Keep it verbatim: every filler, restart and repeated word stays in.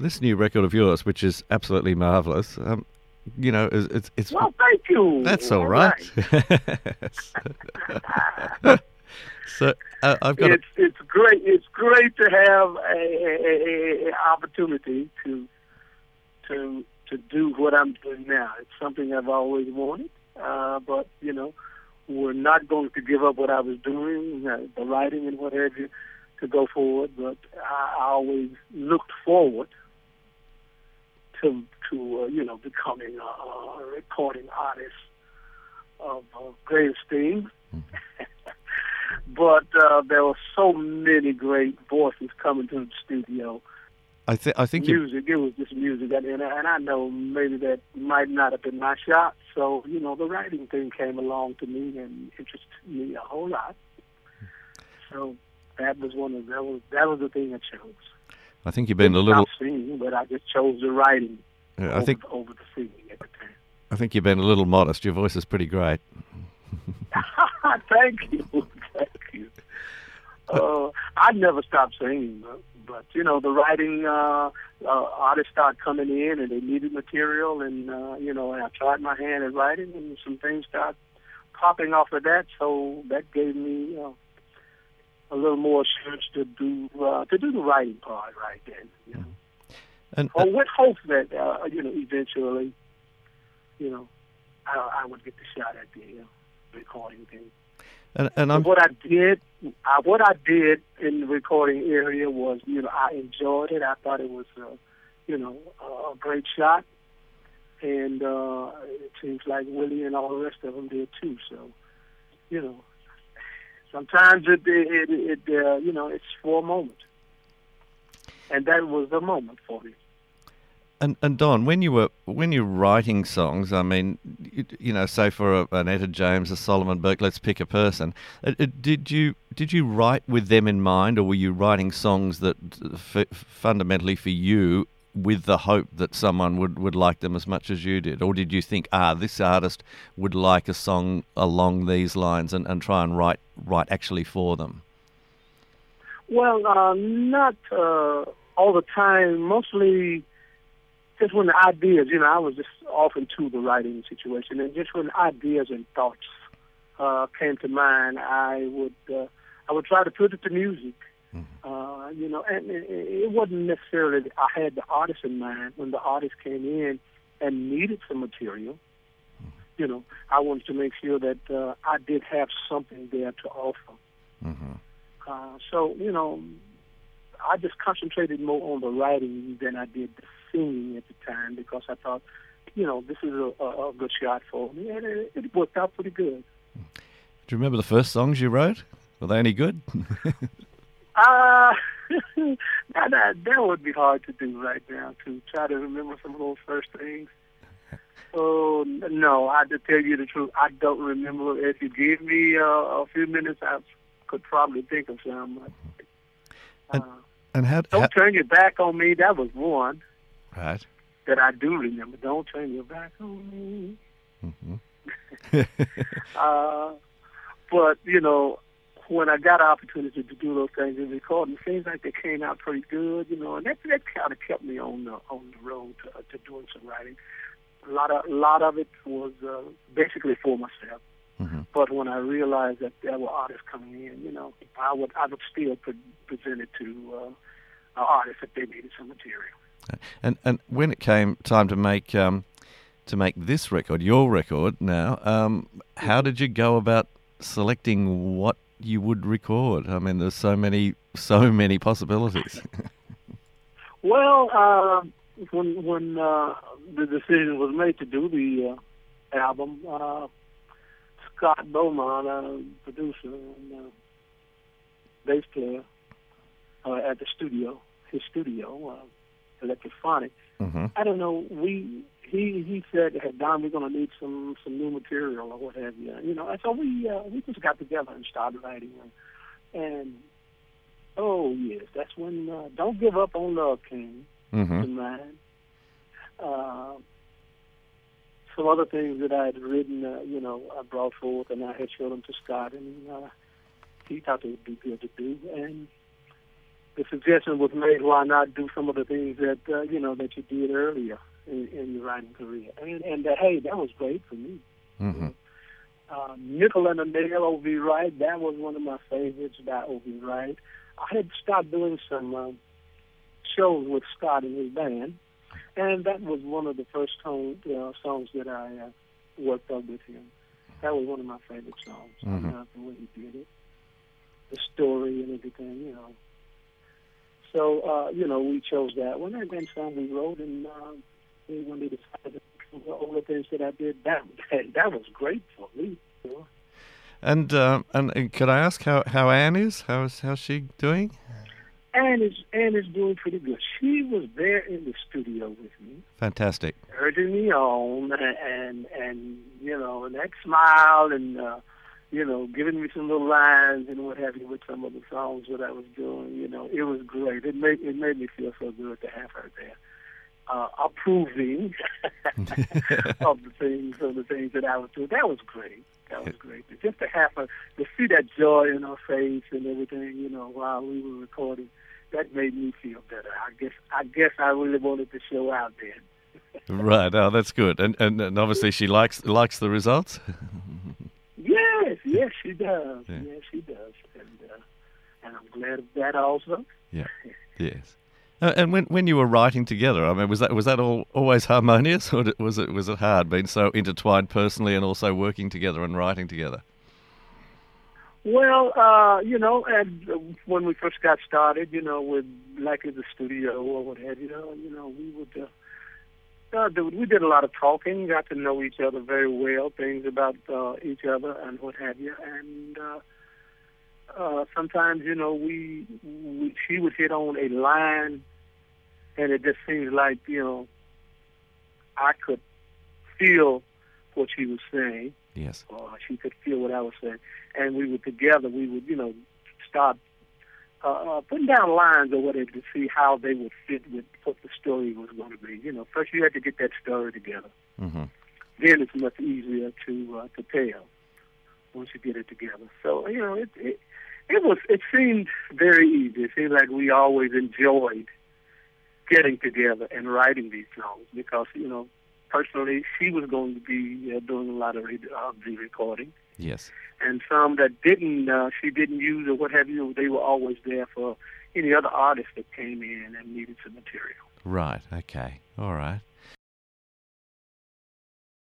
this new record of yours, which is absolutely marvellous, um, you know, it's, it's, it's... Well, thank you. That's all right. right. so uh, I've got. It's a... it's great. It's great to have a, a, a opportunity to to to do what I'm doing now. It's something I've always wanted, uh, but you know, we're not going to give up what I was doing, uh, the writing and what have you, to go forward. But I, I always looked forward to to uh, you know, becoming a, a recording artist of, of great esteem. Mm-hmm. But uh, there were so many great voices coming to the studio. I, th- I think music. You... It was just music, and, and I know maybe that might not have been my shot. So you know, the writing thing came along to me and interested me a whole lot. So that was one of that was that was the thing I chose. I think you've been a little singing, but I just chose the writing. Yeah, over, I think over the singing at the time. I think you've been a little modest. Your voice is pretty great. Thank you, thank you. Uh, I never stopped singing, but, but you know, the writing uh, uh, artists started coming in, and they needed material, and uh, you know, and I tried my hand at writing, and some things started popping off of that. So that gave me uh, a little more assurance to do uh, to do the writing part right then. You know, and uh, oh, with hope that uh, you know, eventually, you know, I, I would get the shot at the uh, recording thing. And, and I'm... what I did, I, what I did in the recording area was, you know, I enjoyed it. I thought it was, uh, you know, a great shot, and uh, it seems like Willie and all the rest of them did too. So, you know, sometimes it, it, it, it uh, you know, it's for a moment, and that was the moment for me. And and Don, when you were when you're writing songs, I mean, you, you know, say for a, an Etta James, a Solomon Burke, let's pick a person. It, it, did you did you write with them in mind, or were you writing songs that f- fundamentally for you, with the hope that someone would, would like them as much as you did, or did you think, ah, this artist would like a song along these lines, and, and try and write write actually for them? Well, uh, not uh, all the time. Mostly. Just when the ideas, you know, I was just off into the writing situation, and just when ideas and thoughts uh, came to mind, I would uh, I would try to put it to music. Mm-hmm. Uh, you know, and it, it wasn't necessarily that I had the artist in mind. When the artist came in and needed some material, mm-hmm. you know, I wanted to make sure that uh, I did have something there to offer. Mm-hmm. Uh, so, you know, I just concentrated more on the writing than I did the singing at the time, because I thought, you know, this is a, a, a good shot for me, and it, it worked out pretty good. Do you remember the first songs you wrote? Were they any good? uh, that, that, that would be hard to do right now, to try to remember some of those first things. Oh, no, I have to tell you the truth, I don't remember. If you give me uh, a few minutes, I could probably think of some. Uh, and, and how, don't how, turn your back on me, that was one. Right. That I do remember. Don't turn your back on me. Mm-hmm. uh, but, you know, when I got an opportunity to do those things in recording, it seems like they came out pretty good, you know, and that, that kind of kept me on the on the road to, uh, to doing some writing. A lot of, a lot of it was uh, basically for myself. Mm-hmm. But when I realized that there were artists coming in, you know, I would I would still pre- present it to uh, artists if they needed some material. And and when it came time to make um, to make this record, your record now, um, how did you go about selecting what you would record? I mean, there's so many so many possibilities. Well, uh, when when uh, the decision was made to do the uh, album, uh, Scott Beaumont, uh, producer and uh, bass player uh, at the studio, his studio. Uh, Electrophonic. Mm-hmm. I don't know. We he he said, hey, Don, we're going to need some some new material or what have you. You know, and so we uh, we just got together and started writing. And, and oh yes, that's when uh, Don't Give Up on Love came mm-hmm. to mind. Uh, some other things that I had written, uh, you know, I brought forth and I had showed them to Scott, and uh, he thought it would be good to do. And the suggestion was made, why not do some of the things that uh, you know that you did earlier in, in your writing career? And and uh, hey, that was great for me. Mm-hmm. Uh, Nickel and the Nail, O V. Wright, that was one of my favorites by O V. Wright. I had started doing some uh, shows with Scott and his band, and that was one of the first tone, uh, songs that I uh, worked up with him. That was one of my favorite songs. Mm-hmm. I love the way he did it, the story and everything, you know. So, uh, you know, we chose that one, and then some we wrote, and uh, when they decided to all the things that I did, that that was great for me. You know? And, uh, and and could I ask how, how Anne is? How is how's she doing? Anne is Anne is doing pretty good. She was there in the studio with me, Fantastic. urging me on, and and, and you know, and that smile, and uh, you know, giving me some little lines and what have you with some of the songs that I was doing. You know, it was great. It made it made me feel so good to have her there, uh, approving of the things of the things that I was doing. That was great. That was great. Just to have her, to see that joy in her face and everything, you know, while we were recording, that made me feel better. I guess I guess I really wanted to show out then. Right. Oh, that's good. And, and and obviously she likes likes the results. Yes, yes, she does. Yeah. Yes, she does, and uh, and I'm glad of that also. Yeah. Yes. Uh, and when when you were writing together, I mean, was that was that all always harmonious, or did- was it was it hard being so intertwined personally and also working together and writing together? Well, uh, you know, and uh, when we first got started, you know, with like in the studio or what have you, know, you know, we would uh, uh, do, we did a lot of talking, got to know each other very well, things about uh, each other and what have you, and uh, uh, sometimes, you know, we, we she would hit on a line, and it just seems like, you know, I could feel what she was saying. Yes. Or she could feel what I was saying. And we would together, we would, you know, start uh, uh, putting down lines or whatever to see how they would fit with what the story was going to be. You know, first you had to get that story together. Mm-hmm. Then it's much easier to uh, to tell once you get it together. So, you know, it, it it was it seemed very easy. It seemed like we always enjoyed getting together and writing these songs because, you know, personally, she was going to be uh, doing a lot of re- uh, the recording. Yes. And some that didn't, uh, she didn't use or what have you, they were always there for any other artist that came in and needed some material. Right. Okay. All right.